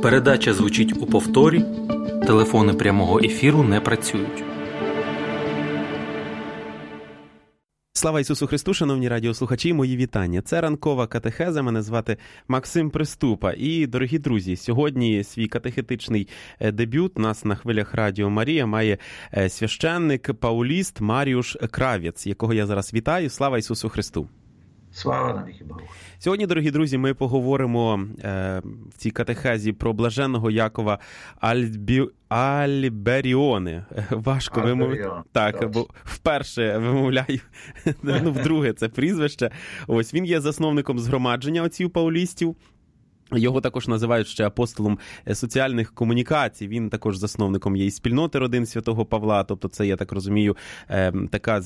Передача звучить у повторі, телефони прямого ефіру не працюють. Слава Ісусу Христу, шановні радіослухачі, мої вітання. Це ранкова катехеза, мене звати Максим Приступа. І, дорогі друзі, сьогодні свій катехетичний дебют у нас на хвилях Радіо Марія має священник, пауліст Маріуш Кравець, якого я зараз вітаю. Слава Ісусу Христу! Слава навіки Богу! Сьогодні, дорогі друзі, ми поговоримо в цій катехезі про блаженного Якова Альберіоне. Важко вимовити. Так, бо вперше вимовляю, вдруге це прізвище. Ось, він є засновником згромадження отців паулістів. Його також називають ще апостолом соціальних комунікацій. Він також засновником є і спільноти родин Святого Павла. Тобто це, я так розумію, така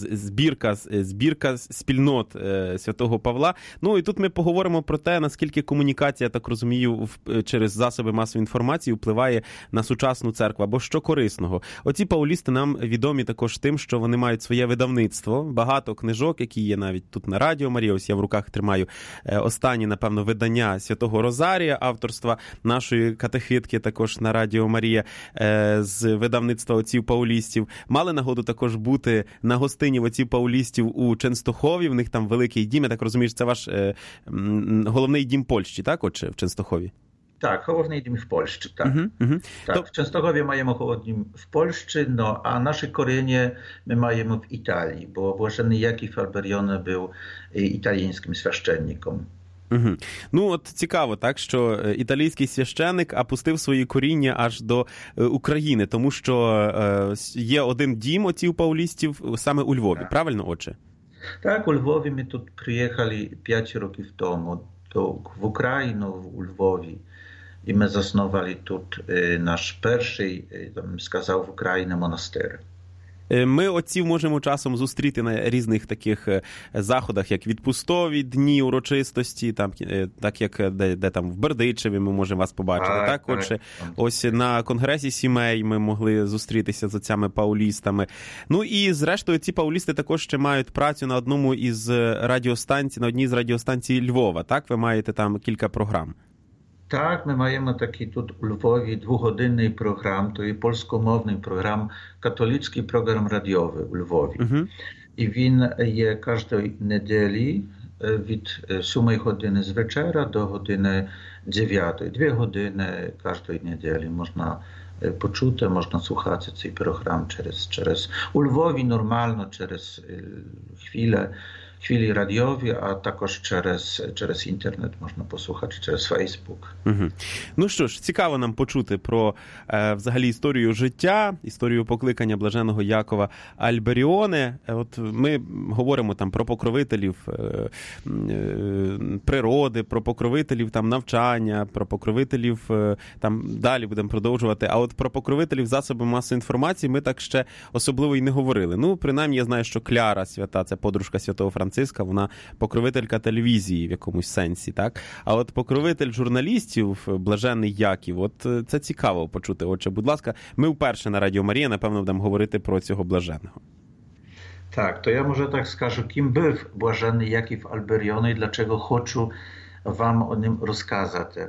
збірка спільнот Святого Павла. Ну і тут ми поговоримо про те, наскільки комунікація, так розумію, через засоби масової інформації впливає на сучасну церкву, або що корисного. Оці паулісти нам відомі також тим, що вони мають своє видавництво. Багато книжок, які є навіть тут на Радіо Марія. Ось я в руках тримаю останні, напевно, видання Святого Розарія, авторства нашої катехитки також на Радіо Марія з видавництва отців паулістів. Мали нагоду також бути на гостині в отців паулістів у Ченстохові. В них там великий дім. Я так розумію, що це ваш головний дім Польщі, так, отче, в Ченстохові? Так, головний дім в Польщі, так. Так, в Częstochowie маємо головний дім в Польщі, а наші корені ми маємо в Італії, бо блаженний Яків Альберіоне був італійським священником. Ну, от цікаво, так, що італійський священик опустив свої коріння аж до України, тому що є один дім отців паулістів саме у Львові, правильно, отче? Так, у Львові ми тут приїхали 5 років тому в Україну, у Львові. І ми заснували тут наш перший, я б сказав, в Україні монастир. Ми отців можемо часом зустріти на різних таких заходах, як відпустові дні урочистості, там, так як де там в Бердичеві ми можемо вас побачити. Так, отже, ось на конгресі сімей ми могли зустрітися з отцями паулістами. Ну і зрештою ці паулісти також ще мають працю на одному із радіостанцій, на одній з радіостанцій Львова. Так, ви маєте там кілька програм. Так, ми маємо такий тут у Львові двогодинний програм, то є польськомовний програм, католицький програм радіовий у Львові. І він є кожної неділі від 7 години з вечора до години 9. 2 години кожної неділі можна почути, можна слухати цей програм через у Львові нормально, через хвилі радіові, а також через інтернет можна послухати, через Фейсбук. Ну що ж, цікаво нам почути про взагалі історію життя, історію покликання блаженого Якова Альберіоне. От ми говоримо там про покровителів природи, про покровителів там навчання, про покровителів там далі будемо продовжувати. А от про покровителів засобів масової інформації ми так ще особливо і не говорили. Ну, принаймні, я знаю, що Кляра свята, це подружка святого Франциска, вона покровителька телевізії в якомусь сенсі, так? А от покровитель журналістів, блаженний Яків, от це цікаво почути. Отже, будь ласка, ми вперше на Радіо Марія, напевно, будемо говорити про цього блаженного. Так, то я може так скажу, ким був блаженний Яків Альберіоне і dlaczego хочу вам о ним розказати.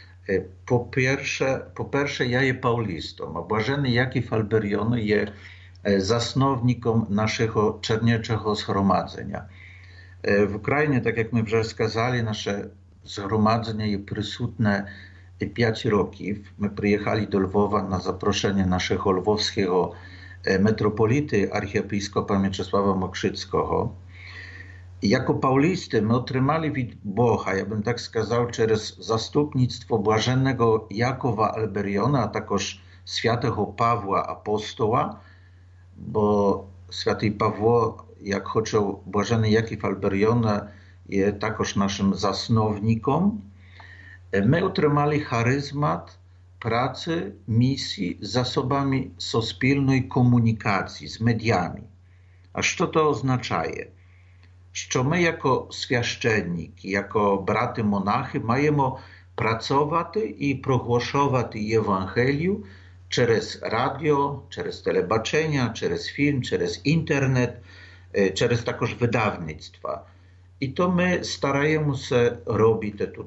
По-перше, я є паулістом, а блаженний Яків Альберіоне є засновником naszego czernieczego zgromadzenia. W Ukrainie, tak jak my już сказали, nasze zgromadzenie jest присутне 5 років. Ми приїхали до Львова на запрошення нашого львовського митрополіти, архієпископа Mieczysława Mokrzyckiego. Jako паулісти ми отримали від Бога, я б так сказав, через заступництво блаженного Якова Альберіона, а також святого Павла Апостола, bo święty Pawło, jak chciał Błażeny Jakів Альберіоне, jest також naszym zasnownikiem. My otrzymali charyzmat pracy, misji z zasobami suspільної komunikacji, z mediami. A co to oznacza? Że my jako święczeniki, jako braty monachy, mamy pracować i progłaszać Ewangelię через радіо, через телебачення, через фільм, через інтернет, через також видавництва. І то ми стараємося робити тут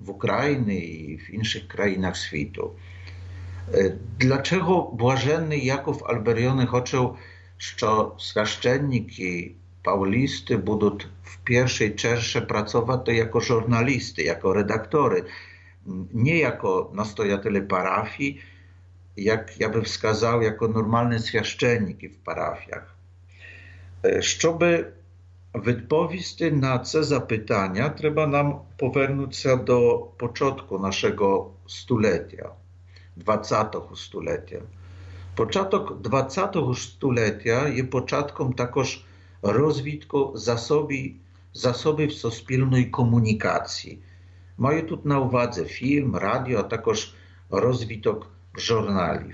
w Ukrainie i w innych krajach świata. Dlaczego błażenny Jakub Alberiony chciał, że święcenniki paulisty będą w pierwszej czerze pracować jako żurnalisty, jako redaktory, nie jako nastojatele parafii, jak ja bym wskazał, jako normalne święcenniki w parafiach. Żeby odpowiedzieć na te zapytania, trzeba nam powrócić się do początku naszego stulecia, 20 stulecia. Początek 20 stulecia jest początkiem takoż rozwitku zasobów spójnej komunikacji. Mają tu na uwadze film, radio, a takoż rozwitok żurnaliów.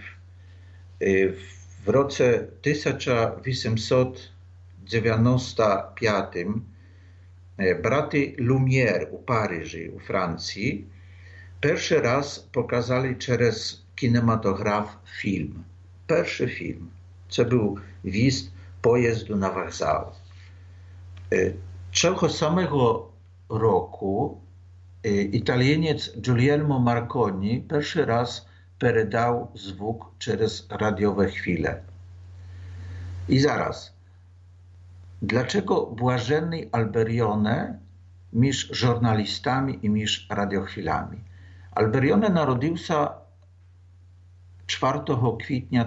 W roku 1895 braty Lumière u Paryżu, u Francji, pierwszy raz pokazali przez kinematograf film. Pierwszy film. To był wjazd pojazdu na wokzał. Tego samego roku Italieniec Guglielmo Marconi pierwszy raz передał звук przez radiowe chwile. I zaraz, dlaczego błażenny Alberione między żurnalistami i między radiochwilami? Alberione narodził się 4 kwietnia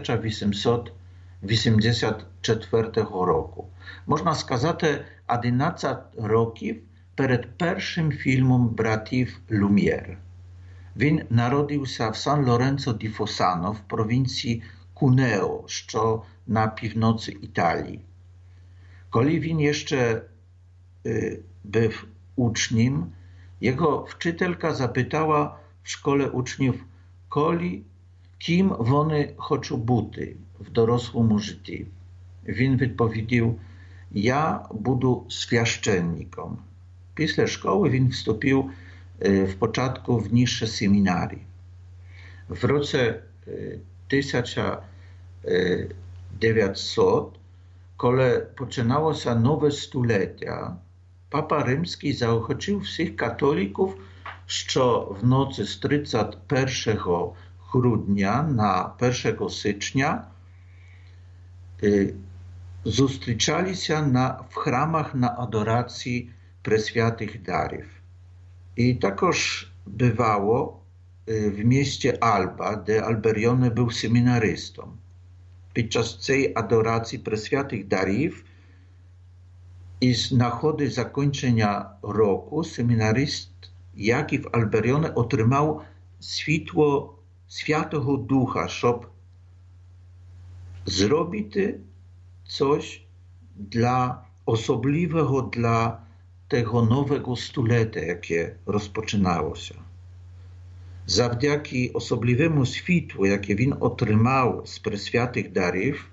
1884 roku. Można сказати, 11 років перед першим фільмом братів Люм'єр. Він народився в Сан-Лоренцо ді Фосано в провінції Cuneo, що на півночі Італії. Коли він jeszcze був учнем, jego wczytelka zapytała w szkole uczniów, kim вони chcą бути w dorosłym życiu. Він відповідав, ja буду święcennikiem. Після szkoły він wstąpił w początku w niższe seminarii. W roku 1900, kiedy poczynało się nowe stulecia, Papa Rzymski zaochoczył wszystkich katolików, że w nocy z 31 grudnia na 1 stycznia zустрічali się w chramach na adoracji preswiatych darów. I takoż bywało w mieście Alba, gdzie Alberione był seminarystą. Podczas tej adoracji preswiatych darów i z nagody zakończenia roku seminaryst Jakub Alberione otrzymał światło Świętego Ducha, żeby zrobić coś osobliwego dla tego nowego stulecia, jakie rozpoczynało się. Zawdzięki osobliwemu światłu, jakie on otrzymał z preswiatych darów,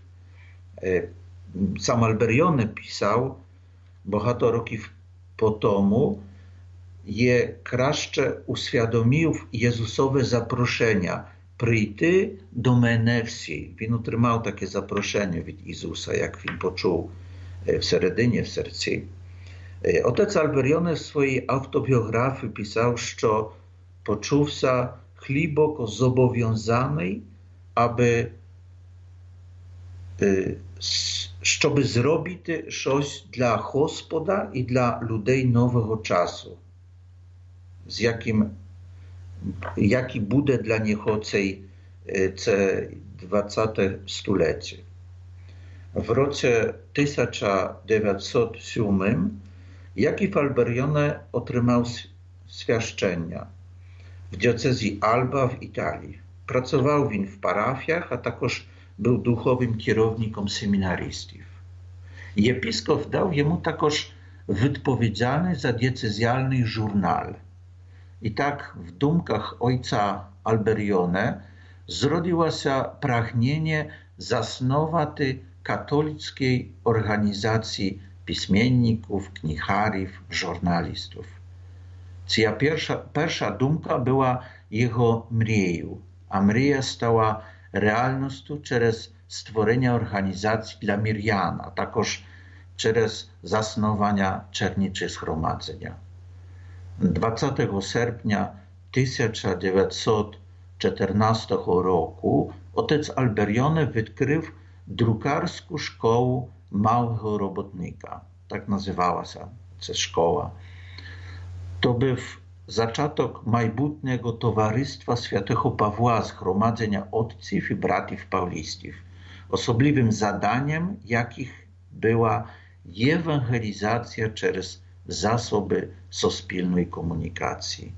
sam Alberione pisał, bohater roków po tomu, je краще uświadomił Jezusowe zaproszenia. Przyjty do mnie wsi. On otrzymał takie zaproszenie od Jezusa, jak on poczuł w seredinie, w sercu. Otec Alberione w swojej autobiografii pisał, że poczuł się głęboko zobowiązany, aby zrobić coś dla Gospoda i dla ludzi nowego czasu, jaki będzie dla niego ce 20 stulecie. W roku 1907 Jakub Alberione otrzymał świadczenia w diecezji Alba w Italii. Pracował on w parafiach, a także był duchowym kierownikiem seminarystów. Episkop dał jemu także odpowiedzialny za diecezjalny żurnal. I tak w dumkach ojca Alberione zrodziło się pragnienie zasnować katolickiej organizacji pismienników, kniharów, żurnalistów. Cia pierwsza dumka była jego mrieją, a mrieja stała realnością przez stworzenie organizacji dla Mirjana, a także przez zasnowania czernicze zgromadzenia. 20 sierpnia 1914 roku otec Alberione odkrył drukarską szkołę małego robotnika. Tak nazywała się szkoła. To był zaczątek majbutnego Towarzystwa Świętego Pawła, zgromadzenia ojców i bratów paulistów. Osobliwym zadaniem jakich była ewangelizacja przez zasoby sospilnej komunikacji.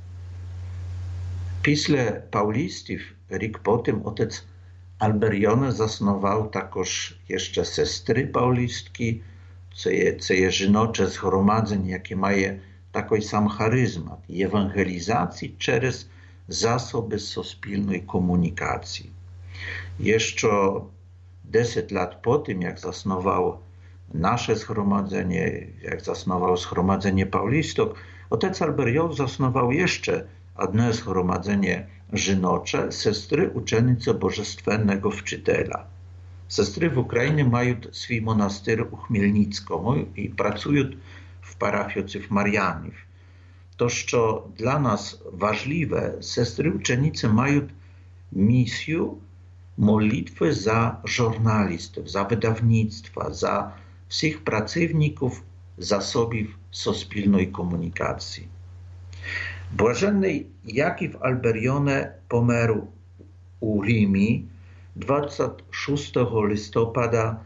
Після Paulistów, rok potem, otec Alberione zasnował takoż jeszcze sestry paulistki, co je żenocze zgromadzenie, jakie mają taki sam charyzmat ewangelizacji przez zasoby sospilnej komunikacji. Jeszcze 10 lat po tym, jak zasnował nasze zgromadzenie, jak zasnował zgromadzenie Paulistów, otec Alberione zasnował jeszcze jedno zgromadzenie żenocze, sestry uczennice Bożestwennego Wczytela. Sestry w Ukrainie mają swój monastyr u Chmielnicką i pracują w parafii ojców Marianów. To, co dla nas ważliwe, sestry uczennice mają misję modlitwy za żurnalistów, za wydawnictwa, za wszystkich pracowników zasobów sospilnej komunikacji. Błażenny Jakub Alberione pomarł u Rzymie 26 listopada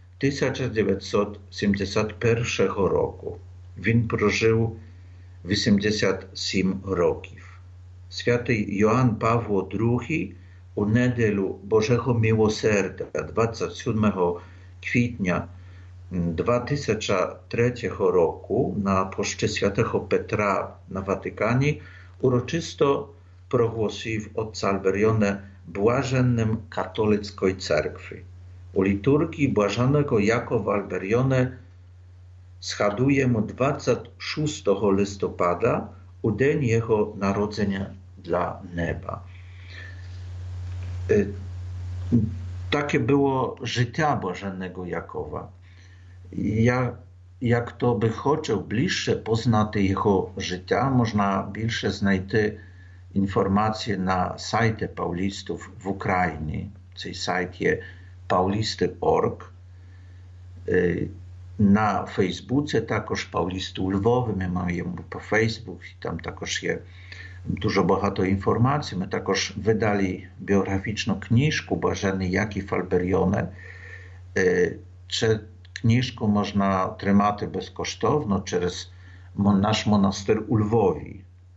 1971 roku. On przeżył 87 roków. Święty Jan Paweł II u niedzielu Bożego Miłosierdzia 27 kwietnia 2003 roku na poczcie Świętego Petra na Watykanie uroczysto progłosił otca Alberione błażennym katolickiej cerkwi. U liturgii błażonego Jakuba Alberione schadujemy 26 listopada u dzień jego narodzenia dla nieba. Takie było życie błażennego Jakuba. Jak to by chciał bliższe poznać jego życia, można więcej znaleźć informacje na sajcie Paulistów w Ukrainie. Ten sajt jest paulisty.org. Na Facebooku takoż Paulisty u Lwowie, my mamy po Facebook i tam takoż jest dużo bogato informacji. My takoż wydali biograficzną książkę Błażenny Jakub Alberione. Kniżkę można trzymać bezkosztowno przez nasz monastyr u Lwowie.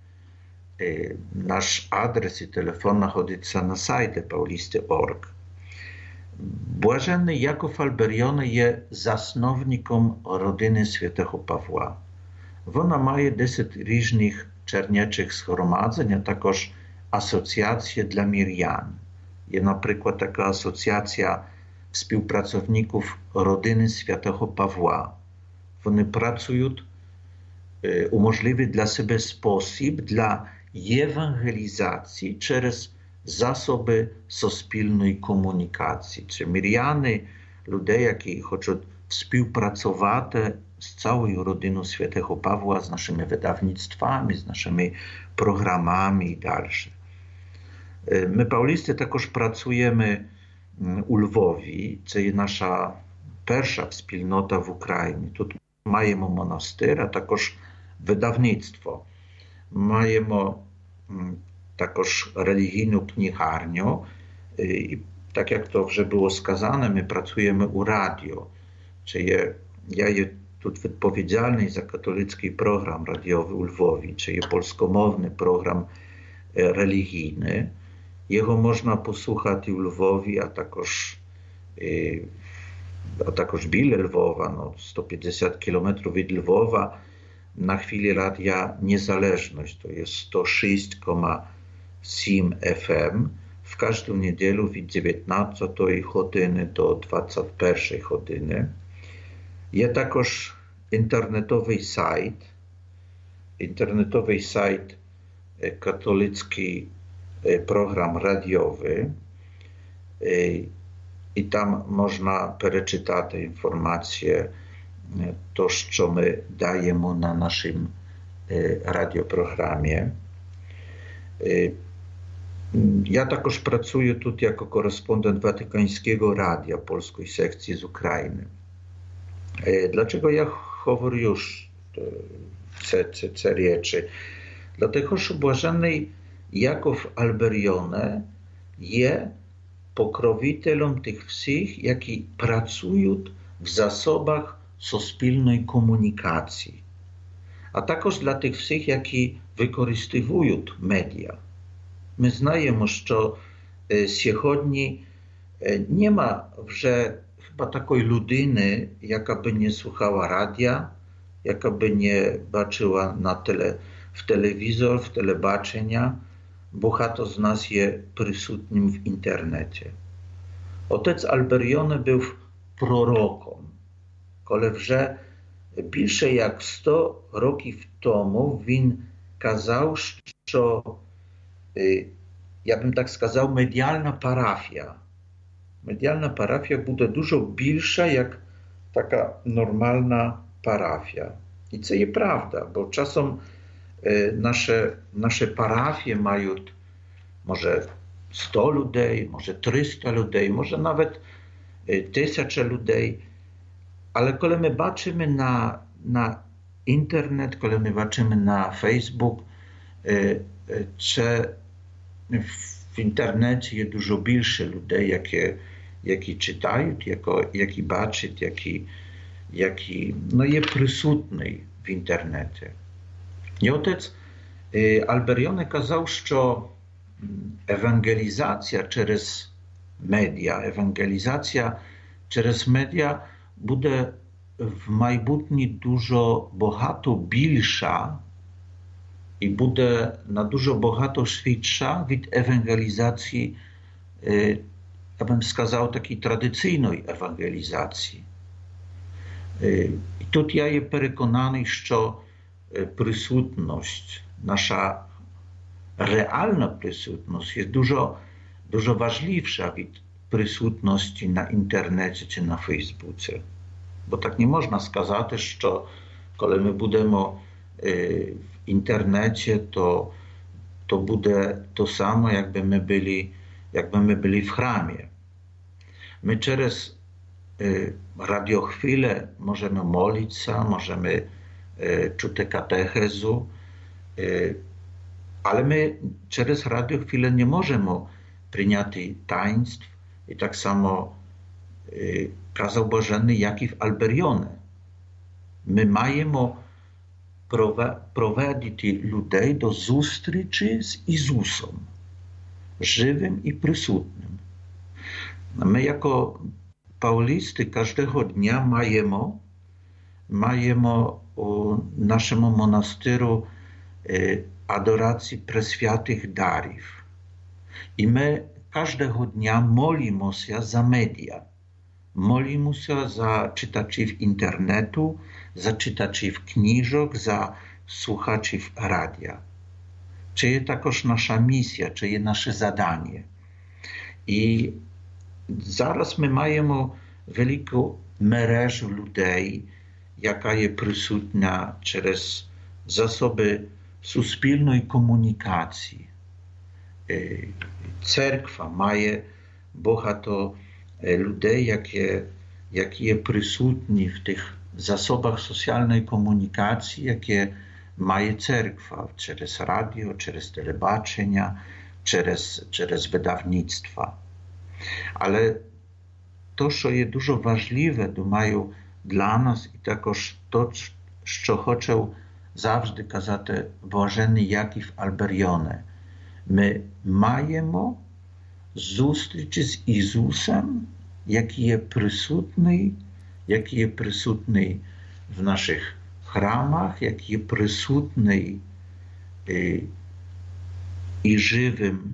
Nasz adres i telefon znajduje się na sajcie paulisty.org. Błażenny Jakub Alberione jest zasnownikiem rodziny Świętego Pawła. Ona ma 10 różnych czernieczych zgromadzeń, a także asocjacje dla Mirian. Jest na przykład taka asocjacja współpracowników rodziny Świętego Pawła. Oni pracują, umożliwić dla siebie sposób dla ewangelizacji przez zasoby sospilnej komunikacji. Czy Miriany, ludzie, którzy chcą współpracować z całą rodziną Świętego Pawła, z naszymi wydawnictwami, z naszymi programami i dalsze. My, Paulisty, także pracujemy u Lwowie, co jest nasza pierwsza wspólnota w Ukrainie. Tu mamy monastyr, a także wydawnictwo. Mamy також religijną kniharnię i tak jak to już było skazane, my pracujemy u radio, czyli ja jestem tu odpowiedzialny za katolicki program radiowy u Lwowie, czyli polskomowny program religijny. Jego można posłuchać u Lwowie, a także biля Lwowa, no 150 km od Lwowa, na chwilę Radia Niezależność, to jest 106,7 FM, w każdą niedzielę od 19 godziny do 21 godziny. Jest także internetowy sajt katolicki program radiowy i tam można przeczytać informacje, to, co my dajemy na naszym радіопрограмі. Ja також працюю тут jako korespondent Watykańskiego Radia, polskiej sekcji z Ukrainy. Dlaczego ja говорю już te rzeczy? Dlatego, że Błażeny Jakov Alberione jest pokrowitelem tych wszystkich, які pracują w zasobach суспільної komunikacji, a також dla tych wszystkich, які використовують media. My znajemy, że сьогодні nie ma вже chyba takiej ludyny, jaka by nie słuchała radia, jaka by nie baczyła w telewizor, w telebaczenia, багато z nas jest присутнім w internecie. Otec Alberione był prorokiem, коли вже більше як 100 років тому він казав, що, я б так сказав, медіальна парафія. Медіальна парафія буде дуже більша, як така нормальна парафія. І це є правда, бо часом nasze parafie mają może 100 ludzi, może 300 ludzi, może nawet 1000 ludzi, ale kiedy my patrzymy na internet, kiedy my patrzymy na Facebook, czy w internecie jest dużo więcej ludzi, які czytają, які бачать, які є присутні в інтернеті. I otec Alberione kazał, że ewangelizacja przez media będzie w майбутнє dużo bohato білsza i będzie na dużo bohato świedsza od ewangelizacji, ja bym сказав, takiej tradycyjnej ewangelizacji. I тут ja jestem przekonany, że присутність, наша реальна присутність є дуже важливіша від присутності на інтернеті чи на Фейсбуці. Бо так не можна сказати, що коли ми будемо в інтернеті, то буде то само, якби ми були в храмі. Ми через радіохвилę możemy молитися, możemy czuć katechezu, ale my przez radio chwilę nie możemy przyjąć taństw i tak samo kazał Błażeny Jakov Alberione. My mamy prowadzić ludzi do zустрічі z Jezusem, żywym i присутнім. My jako paulisty każdego dnia mamy u naszemu monastyru adoracji preswiatych darów. I my każdego dnia molimy się za media. Molimy się za czytaczy w internetu, za czytaczy w książek, za słuchaczy w radia. Czy jest takoż nasza misja, czy jest nasze zadanie. I zaraz my mamy wielką mreżę ludzi, jaka jest присутня przez zasoby суспільної komunikacji. Cerkwa ma багато ludzi, які jest присутні w tych zasobach socjalnej komunikacji, jakie ma cerkwa przez radio, przez telebaczenia, przez wydawnictwa. Ale to, co jest dużo ważliwe, думаю, dla nas i takoż to, co chciał zawsze kazać Błażeny Jakov Alberione. My mamy zустрічі z Jezusem, jaki jest присутний w naszych chramach, jaki jest присутний i żywym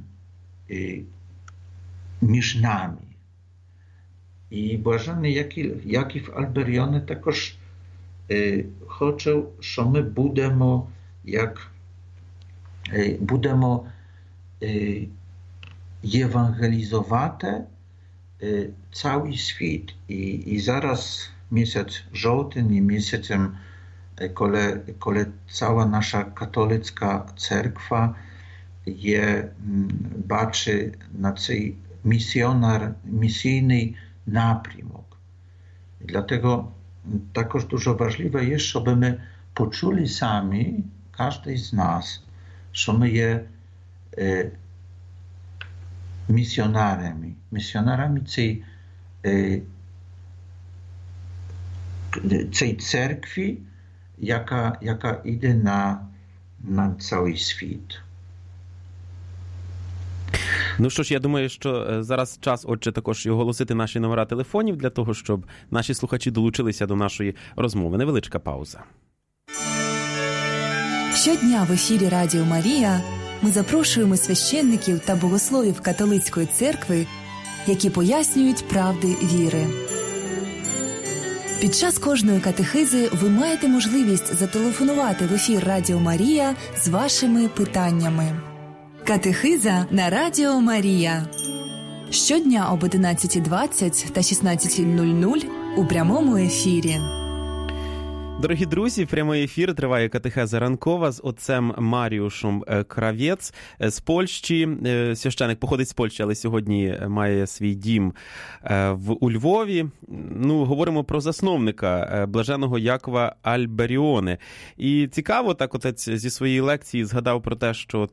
między nami. I Błażeny Jakov Alberione takoż chciał, że my będziemy ewangelizować cały świat. I zaraz miesiąc żółty i miesiącem коли cała nasza katolicka cerkwa бачить на цей місійний напрямок. Dlatego також дуже важливо є, щоб ми почули самі, кожен з нас, що ми є місіонерами цієї церкви, яка йде на цілий світ. Ну що ж, я думаю, що зараз час, отже, також і оголосити наші номера телефонів для того, щоб наші слухачі долучилися до нашої розмови. Невеличка пауза. Щодня в ефірі Радіо Марія ми запрошуємо священників та богословів католицької церкви, які пояснюють правди віри. Під час кожної катехизи ви маєте можливість зателефонувати в ефір Радіо Марія з вашими питаннями. Катехиза на Радіо Марія. Щодня об 11:20 та 16:00 у прямому ефірі. Дорогі друзі, прямий ефір триває катехеза ранкова з отцем Маріушем Кравець з Польщі. Священик походить з Польщі, але сьогодні має свій дім у Львові. Ну, говоримо про засновника блаженого Якова Альберіони. І цікаво, так отець зі своєї лекції згадав про те, що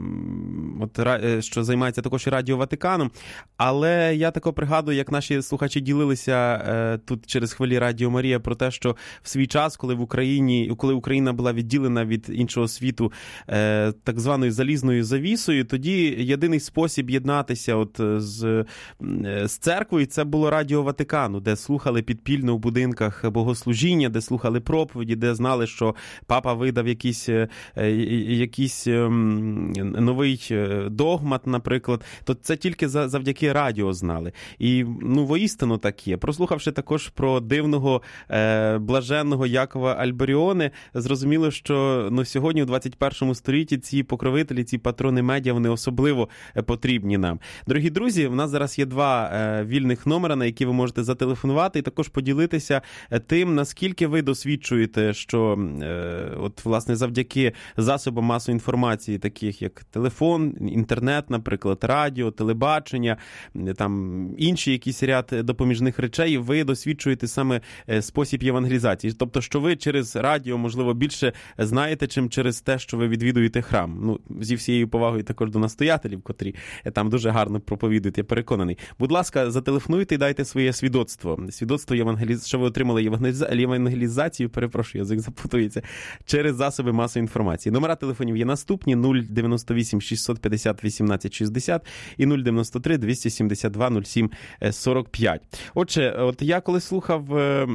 що займається також і Радіо Ватиканом. Але я тако пригадую, як наші слухачі ділилися тут через хвилі Радіо Марія про те, що в свій час, коли Україна була відділена від іншого світу так званою залізною завісою, тоді єдиний спосіб єднатися з церквою – це було Радіо Ватикану, де слухали підпільно в будинках богослужіння, де слухали проповіді, де знали, що папа видав якийсь новий догмат, наприклад, то це тільки завдяки радіо знали. І, воістину так є. Прослухавши також про дивного, блаженного Якова Альберіони, зрозуміло, що сьогодні, у 21 столітті, ці покровителі, ці патрони медіа, вони особливо потрібні нам. Дорогі друзі, в нас зараз є 2 вільних номера, на які ви можете зателефонувати і також поділитися тим, наскільки ви досвідчуєте, що власне, завдяки засобам масової інформації, таких як телефон, інтернет, наприклад, радіо, телебачення, там інші якісь ряд допоміжних речей, ви досвідчуєте саме спосіб євангелізації. Тобто, що ви через радіо, можливо, більше знаєте, чим через те, що ви відвідуєте храм. Зі всією повагою також до настоятелів, котрі там дуже гарно проповідують, я переконаний. Будь ласка, зателефонуйте і дайте своє свідоцтво. Свідоцтво, що ви отримали євангелізацію, перепрошую, язик запутується, через засоби масової інформації. Номера телефонів є наступні: 098 650 18 60 і 093 272 07 45. Отже, я коли слухав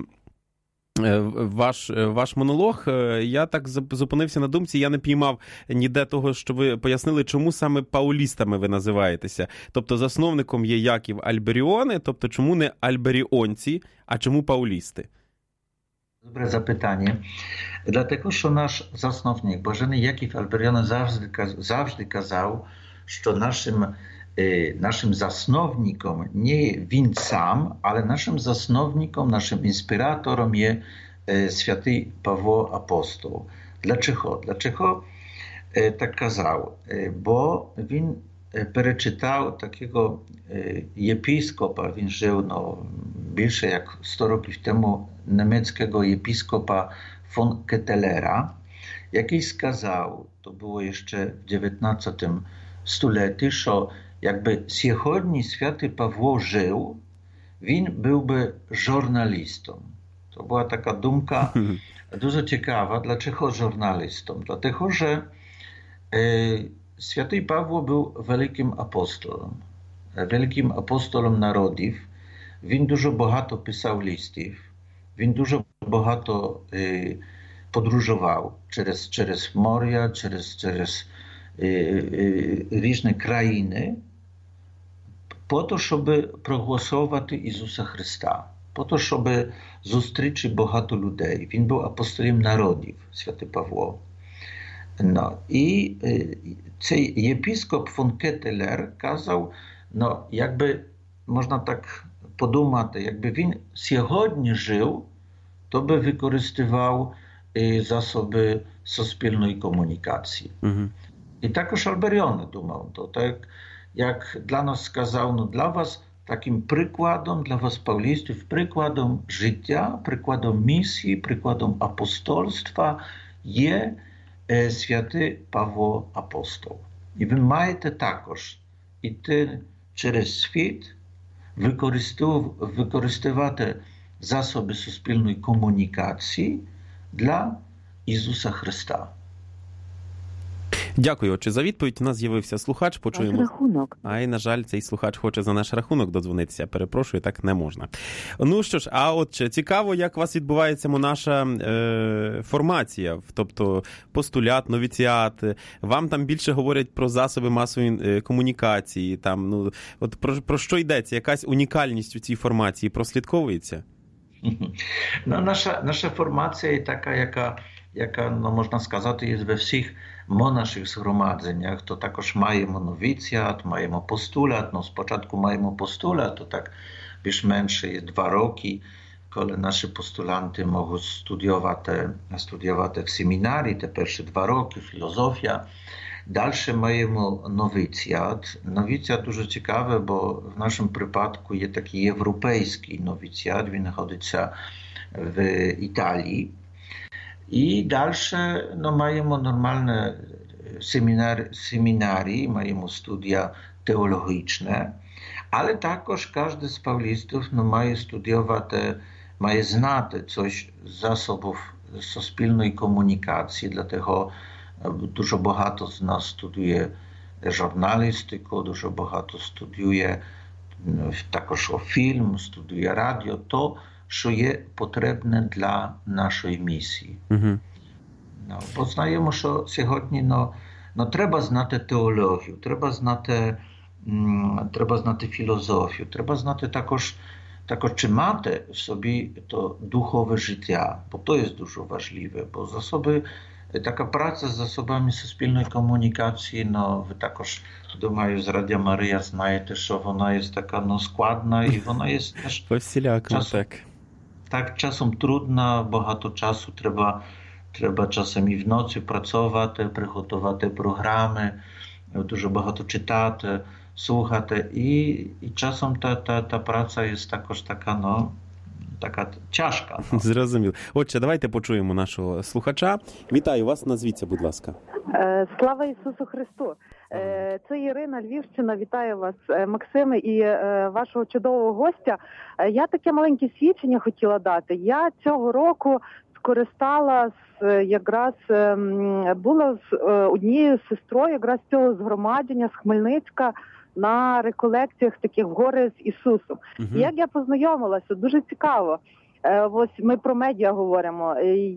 ваш монолог, я так зупинився на думці, я не піймав ніде того, що ви пояснили, чому саме паулістами ви називаєтеся. Тобто засновником є Яків Альберіони, тобто чому не альберіонці, а чому паулісти? Dobre zapytanie. Dlatego, że nasz zasnownik, Bożeny Jakів Альберіони zawsze kazał, że naszym zasnownikom nie він сам, ale naszym zasnownikom, naszym inspiratorem jest święty Pawło Apostoł. Dlaczego? Dlaczego tak kazał? Bo він перечитав takiego episkopa, він жив більше як 100 років тому, niemieckiego episkopa von Kettelera, який сказав, to było jeszcze w XIX столітті, що якби сьогодні святий Павло жив, він був би журналістом. To była taka думка дуже цікава. Dlaczego журналістом? Dlatego, że święty Павло був великим апостолом народів. Він дуже багато писав листів, він дуже багато подорожував через моря, через різні країни, по то, щоб проголосувати Ісуса Христа, по то, щоб зустріти багато людей. Він був апостолом народів, святий Павло. І цей єпископ фон Кетелер казав, якби можна так подумати, якби він сьогодні жив, то би використовував засоби суспільної комунікації. І також Альберіон думав, то так як для нас сказав, для вас таким прикладом, для вас, павлістів, прикладом життя, прикладом місії, прикладом апостольства є святий Павло Апостол. І ви маєте також йти через світ, використовувати засоби суспільної комунікації для Ісуса Христа. Дякую, отче, за відповідь. У нас з'явився слухач, почуємо. Рахунок. І, на жаль, цей слухач хоче за наш рахунок додзвонитися. Перепрошую, так не можна. Ну що ж, а отче, цікаво, як у вас відбувається наша формація, тобто постулят, новіціат. Вам там більше говорять про засоби масової комунікації, там, ну, от про що йдеться? Якась унікальність у цій формації прослідковується? No, nasza formacja jest taka, jaka no, można сказати, jest we всіх naszych zgromadzeniach. To також маємо новіціат, маємо постулят. No, спочатку маємо постулят, to tak більш-менше є 2 роки, коли наші постуланти можуть студіювати в семінарі, те перші 2 роки, філософія. Далі маємо новіціат. Новіціат дуже цікавий, бо в нашому випадку є такий європейський новіціат, він знаходиться в Італії. І далі маємо нормальне семінарі, маємо студія теологічне, але також кожен з павлістів має студіювати, має знати coś з засобів суспільної комунікації, dlatego дуже багато з нас студіює журналістику, дуже багато студіює також фільм, студіює радіо, то, що є потрібне для нашої місії. Бо знаємо, що сьогодні треба знати теологію, треба знати філософію, треба знати також чи мати в собі то духове життя, бо то є дуже важливе, бо така праця з засобами суспільної комунікації, ви також, думаю, з Радіо Марія знаєте, що вона є така складна і вона є теж по-всілякому, так, часом трудна, багато часу треба часом і вночі працювати, приготувати програми, дуже багато читати, слухати і часом та праця є також така, така тяжка. Зрозуміло. Отже, давайте почуємо нашого слухача. Вітаю вас, назвіться, будь ласка. Слава Ісусу Христу! Це Ірина, Львівщина. Вітаю вас, Максиме, і вашого чудового гостя. Я таке маленьке свідчення хотіла дати. Я цього року скористалась, якраз була з однією сестрою якраз цього згромадження з Хмельницька на реколекціях таких в гори з Ісусом. Як я познайомилася, дуже цікаво. Ось ми про медіа говоримо.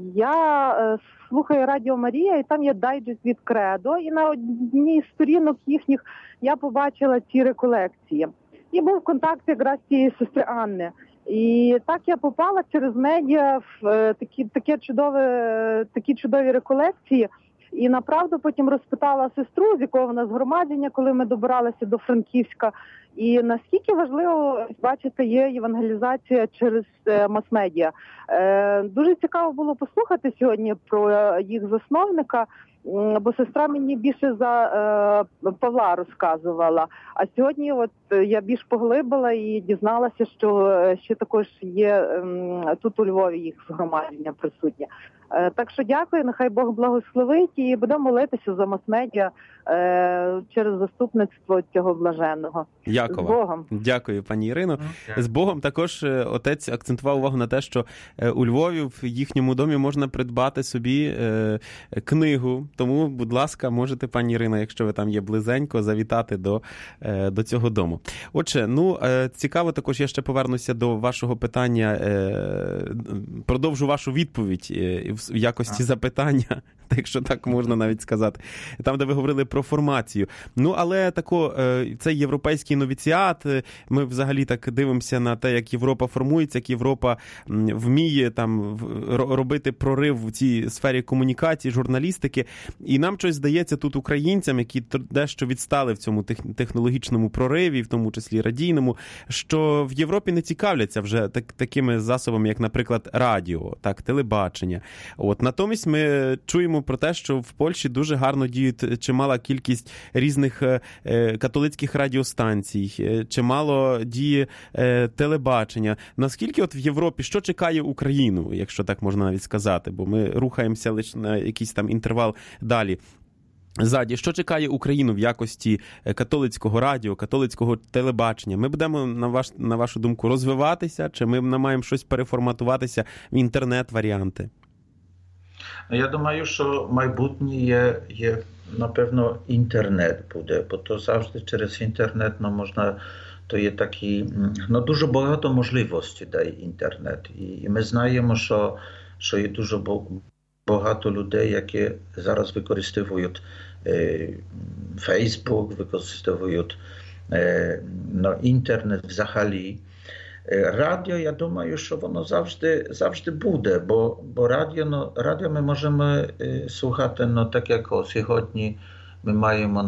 Я слухаю Радіо Марія, і там є дайджест від Кредо, і на одній з сторінок їхніх я побачила ці реколекції. І був контакт якраз цієї сестри Анни. І так я попала через медіа в такі чудові реколекції. І направду потім розпитала сестру, з якого вона згромадження, коли ми добиралися до Франківська. І наскільки важливо, бачите, є евангелізація через мас-медіа. Дуже цікаво було послухати сьогодні про їх засновника, бо сестра мені більше за Павла розказувала. А сьогодні от я більш поглибила і дізналася, що ще також є тут у Львові їх згромадження присутнє. Так що дякую, нехай Бог благословить, і будемо молитися за мас-медіа через заступництво цього блаженного. Дякую. З Богом. Дякую, пані Ірино. З Богом. Також отець акцентував увагу на те, що у Львові в їхньому домі можна придбати собі книгу. Тому, будь ласка, можете, пані Ірино, якщо ви там є близенько, завітати до цього дому. Отже, цікаво також, я ще повернуся до вашого питання, продовжу вашу відповідь в якості запитання, якщо так можна навіть сказати, там, де ви говорили про формацію. Але цей європейський новіціат, ми взагалі так дивимося на те, як Європа формується, як Європа вміє там робити прорив в цій сфері комунікації, журналістики. І нам щось здається тут українцям, які дещо відстали в цьому технологічному прориві, в тому числі радійному, що в Європі не цікавляться вже такими засобами, як, наприклад, радіо, телебачення. Натомість ми чуємо про те, що в Польщі дуже гарно діють чимала кількість різних католицьких радіостанцій, чимало діє телебачення. Наскільки в Європі, що чекає Україну, якщо так можна навіть сказати, бо ми рухаємося лише на якийсь там інтервал далі. Ззаді, що чекає Україну в якості католицького радіо, католицького телебачення? Ми будемо, на вашу думку, розвиватися, чи ми маємо щось переформатуватися в інтернет-варіанти? Я думаю, що майбутнє є, напевно, інтернет буде, бо то завжди через інтернет можна, то є такі, дуже багато можливостей дає інтернет. І ми знаємо, що є дуже багато людей, які зараз використовують Facebook, використовують інтернет взагалі. Радіо, я думаю, що воно завжди буде, бо радіо ми можемо слухати, так як сьогодні ми маємо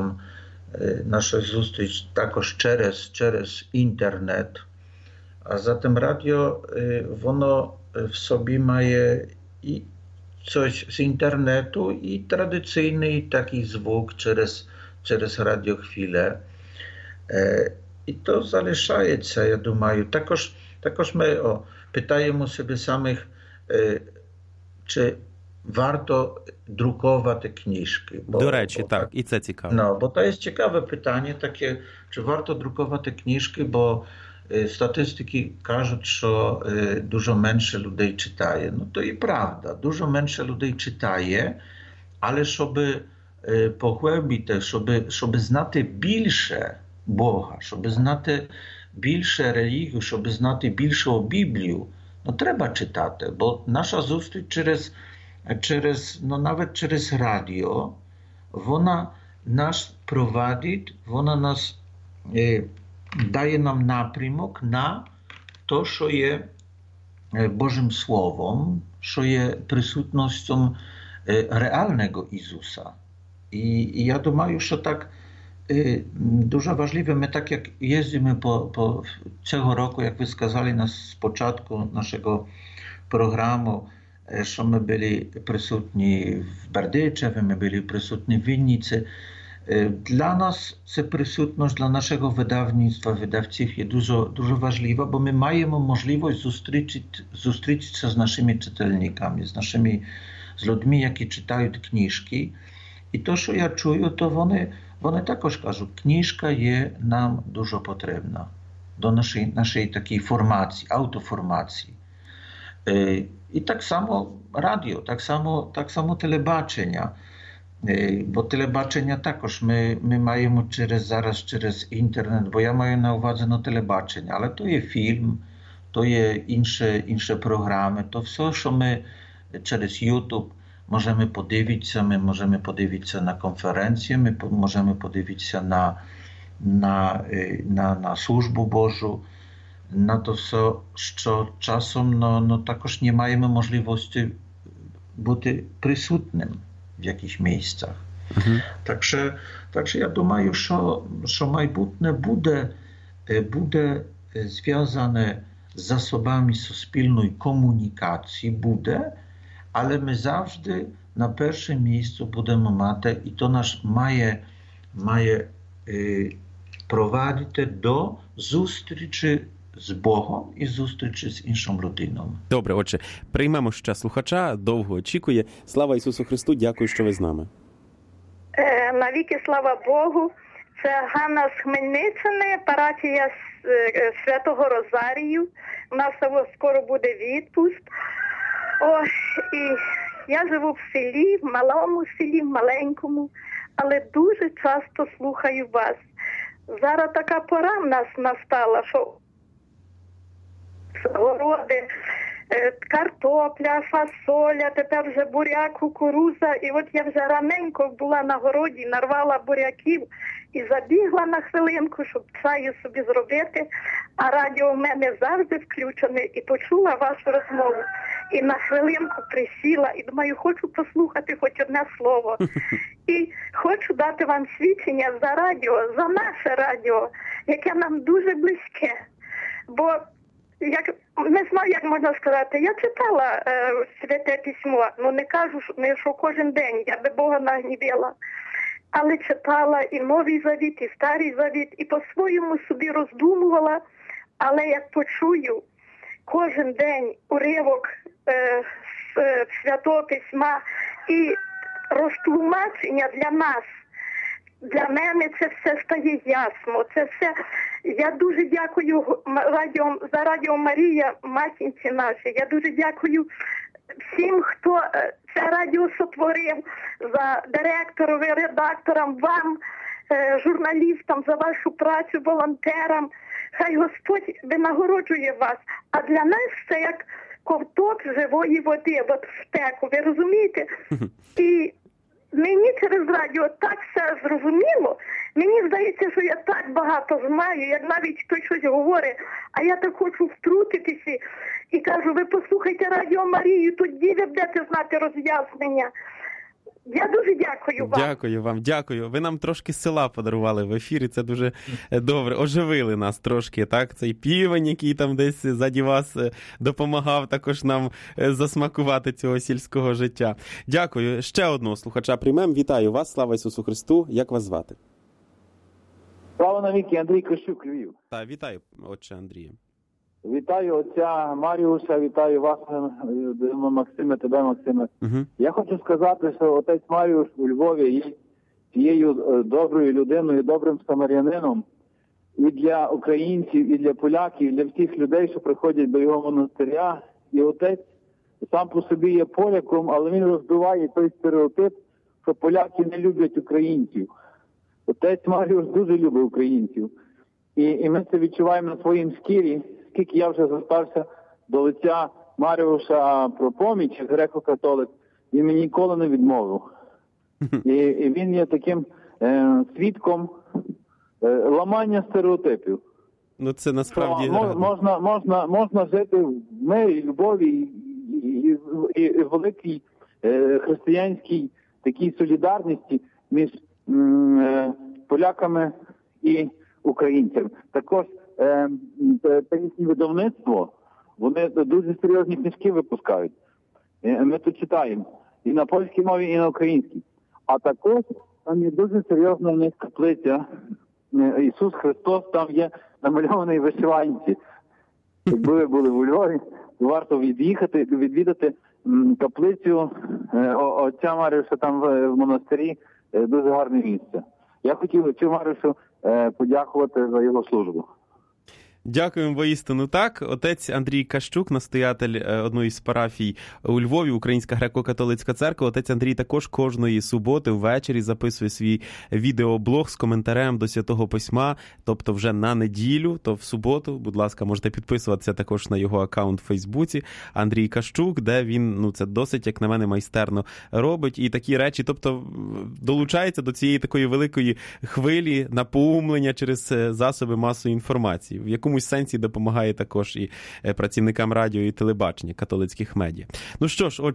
нашу зустріч також через інтернет. А затим радіо, воно в собі має і coś z internetu i tradycyjny taki звук через радіохвилę. І то залишається, я думаю. Також ми питаємо себе самих, чи варто друкувати книжки. До речі, так, і це цікаво. Бо то є цікаве питання таке, чи варто друкувати книжки, бо statystyki кажуть, що дуже менше людей читає. То і правда, дуже менше людей читає, але щоб поглибити, щоб знати більше Бога, щоб знати більше релігію, щоб знати більше о Біблію, треба читати, бо наша зустріч навіть через радіо, вона нас провадить, вона нас daje nam напрямок на те, що є Божим Словом, що є присутністю реального Ісуса. І я думаю, що так дуже важливо, ми так як їздимо по цього року, як ви сказали на спочатку нашого програму, що ми були присутні в Бердичеві, ми були присутні в Вінниці. Dla nas це присутність, для нашого видавництва, видавців є дуже важлива, бо ми маємо можливість зустрітися з нашими читальниками, з людьми, які читають книжки. І то, що я чую, то вони також кажуть, книжка є нам дуже потрібна до нашої такої формації, автоформації. І так само радіо, так само телебачення. Bo телебачення також ми маємо зараз інтернет, бо я маю на увазі телебачення, але то є фільм, то є інші програми, то все, що ми через YouTube можемо подивитися, ми можемо подивитися на конференції, ми можемо подивитися на службу Божу, на то все, що часом також не маємо можливості бути присутним в jakichś miejscach. Także ja думаю, що майбутнє буде зв'язане з засобами суспільної комунікації, але ми завжди на перше місце будемо мати, і то нас має провадити до зустрічі з Богом і зустрічі з іншим людиною. Добре, отже, приймемо ще слухача, довго очікує. Слава Ісусу Христу, дякую, що ви з нами. Навіки слава Богу. Це Ганна з Хмельниччини, парафія Святого Розарію. У нас скоро буде відпуск. І я живу в селі, в малому селі, в маленькому, але дуже часто слухаю вас. Зараз така пора в нас настала, що городи, картопля, фасоля, тепер вже буряк, кукуруза. І от я вже раненько була на городі, нарвала буряків і забігла на хвилинку, щоб чаю собі зробити. А радіо в мене завжди включене і почула вашу розмову. І на хвилинку присіла і думаю, хочу послухати хоч одне слово. І хочу дати вам свідчення за радіо, за наше радіо, яке нам дуже близьке. Бо не знаю, як можна сказати. Я читала Святе Письмо, не кажу, що кожен день, я би Бога нагнівила. Але читала і Новий Завіт, і Старий Завіт, і по-своєму собі роздумувала. Але як почую кожен день уривок з Святого Письма і розтлумачення для нас, для мене це все стає ясно. Це все. Я дуже дякую за Радіо Марія, матінці нашій. Я дуже дякую всім, хто це радіо сотворив, за директорові, редакторам, вам, журналістам, за вашу працю, волонтерам. Хай Господь винагороджує вас. А для нас це як ковток живої води, от в спеку, ви розумієте? І мені через радіо так все зрозуміло. Мені здається, що я так багато знаю, як навіть хтось щось говорить, а я так хочу втрутитися і кажу, ви послухайте Радіо Марію, тоді ви будете знати роз'яснення. Я дуже дякую вам. Дякую вам, дякую. Ви нам трошки села подарували в ефірі, це дуже добре. Оживили нас трошки, так? Цей півень, який там десь ззаді вас допомагав також нам засмакувати цього сільського життя. Дякую. Ще одного слухача приймемо. Вітаю вас, слава Ісусу Христу. Як вас звати? Слава навіки, Андрій Кощук, Львів. Так, вітаю, отче Андрію. Вітаю отця Маріуша, вітаю вас, Максиме, тебе, Максиме. Я хочу сказати, що отець Маріуш у Львові є тією доброю людиною, добрим самарянином і для українців, і для поляків, і для всіх людей, що приходять до його монастиря. І отець сам по собі є поляком, але він розбиває той стереотип, що поляки не люблять українців. Отець Маріуш дуже любить українців. І ми це відчуваємо на своїм шкірі. Скільки я вже звертався до лиця Маріуша про поміч, як греко-католик, він мені ніколи не відмовив. І він є таким свідком ламання стереотипів. Ну це насправді... Можна жити в мирі, любові і великій християнській такій солідарності між поляками і українцями. Також їхнє видавництво, вони дуже серйозні книжки випускають. Ми тут читаємо і на польській мові, і на українській. А також там є дуже серйозна в них каплиця. Ісус Христос там є намальований в вишиванці. Якби ви були в Львові, варто відвідати каплицю отця Маріуша там в монастирі. Дуже гарне місце. Я хотів отцю Маріушу подякувати за його службу. Дякуємо воістину так. Отець Андрій Кащук, настоятель одної з парафій у Львові, Українська греко-католицька церква. Отець Андрій також кожної суботи ввечері записує свій відеоблог з коментарем до Святого Письма, тобто вже на неділю, то в суботу, будь ласка, можете підписуватися також на його аккаунт в Фейсбуці Андрій Кащук, де він, це досить, як на мене, майстерно робить і такі речі, тобто долучається до цієї такої великої хвилі напоумлення через засоби масової інформації, в якому сенсі допомагає також і працівникам радіо і телебачення, католицьких медіа. Ну що ж,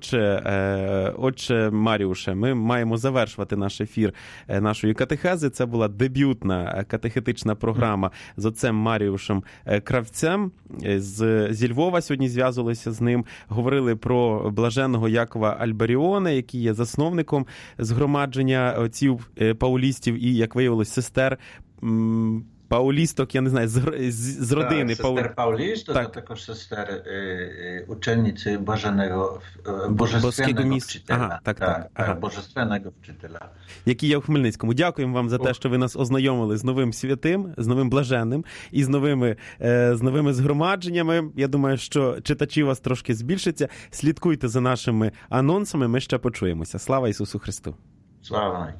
отче Маріуше, ми маємо завершувати наш ефір нашої катехези. Це була дебютна катехетична програма з отцем Маріушем Кравцем. Зі Львова сьогодні зв'язувалися з ним, говорили про блаженного Якова Альберіона, який є засновником згромадження отців паулістів і, як виявилось, сестер паулісток, я не знаю, з родини. Сестер паулісток, а також сестер учениці божественного вчителя. Божественного вчителя. Які є в Хмельницькому. Дякуємо вам за те, що ви нас ознайомили з новим святим, з новим блаженним і з новими згромадженнями. Я думаю, що читачі у вас трошки збільшиться. Слідкуйте за нашими анонсами, ми ще почуємося. Слава Ісусу Христу! Слава!